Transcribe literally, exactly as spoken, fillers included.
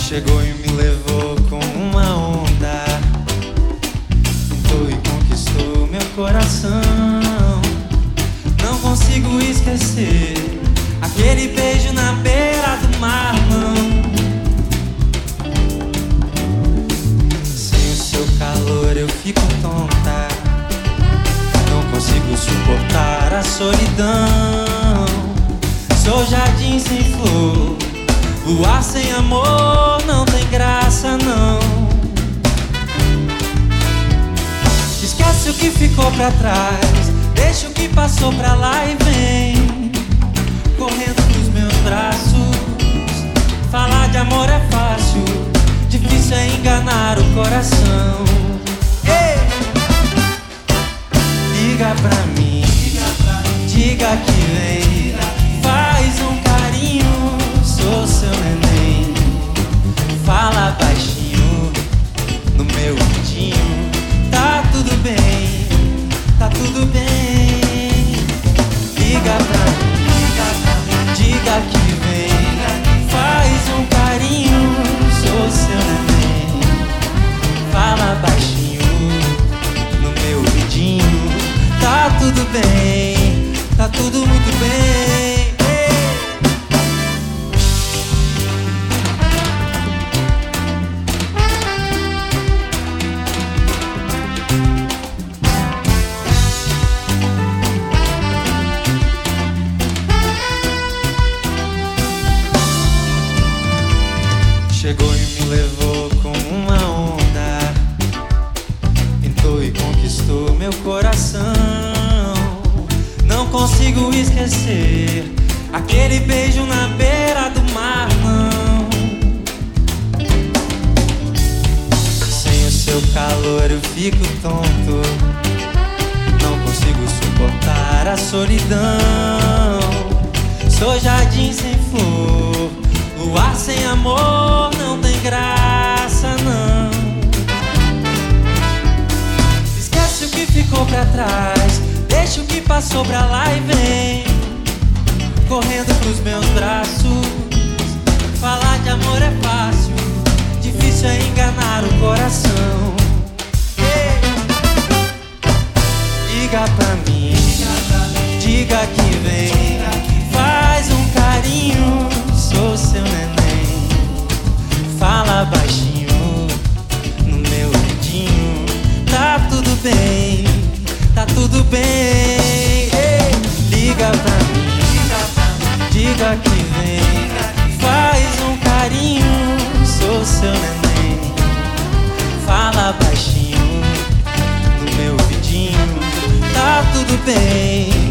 Chegou e me levou com uma onda, pintou e conquistou meu coração. Não consigo esquecer aquele beijo na beira do mar, não. Sem o seu calor eu fico tonta, não consigo suportar a solidão. Sou jardim sem flor, luar sem amor, não tem graça não. Esquece o que ficou pra trás, deixa o que passou pra lá e vem correndo pros meus braços. Falar de amor é fácil, difícil é enganar o coração. Ei! Liga pra mim, diga que vem, faz um carinho, sou seu neném. Fala baixinho no meu ouvidinho, tá tudo bem, tá tudo bem. Liga pra mim, diga que vem, faz um carinho, sou seu neném. Fala baixinho no meu ouvidinho, tá tudo bem, tá tudo muito bem. Chegou e me levou com uma onda, pintou e conquistou meu coração. Não consigo esquecer aquele beijo na beira do mar, não. Sem o seu calor eu fico tonto, não consigo suportar a solidão. Sou jardim sem flor, luar sem amor, não tem graça não. Esquece o que ficou pra trás, deixa o que passou pra lá e vem correndo pros meus braços. Falar de amor é fácil, difícil é enganar o coração. Ei! Liga pra mim, diga que vem, faz um carinho, sou seu neném. Fala baixinho no meu ouvidinho, tá tudo bem, tá tudo bem. Ei, liga pra mim, diga que vem, faz um carinho, sou seu neném. Fala baixinho no meu ouvidinho, tá tudo bem,